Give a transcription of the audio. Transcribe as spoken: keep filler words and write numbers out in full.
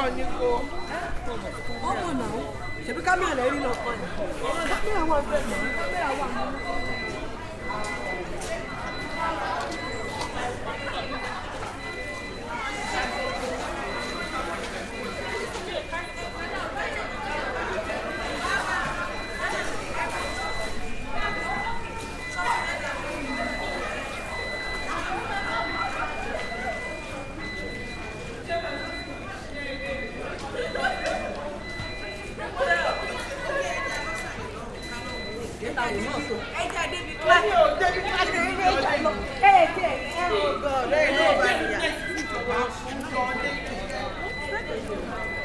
ní kó. ọmọ náà ṣebí kámẹ́rà lẹ́rí lọ kọ́ ni kámẹ́rà wà bẹ́ẹ̀ náà kámẹ́rà wà nínú. Oh God, there ain't nobody.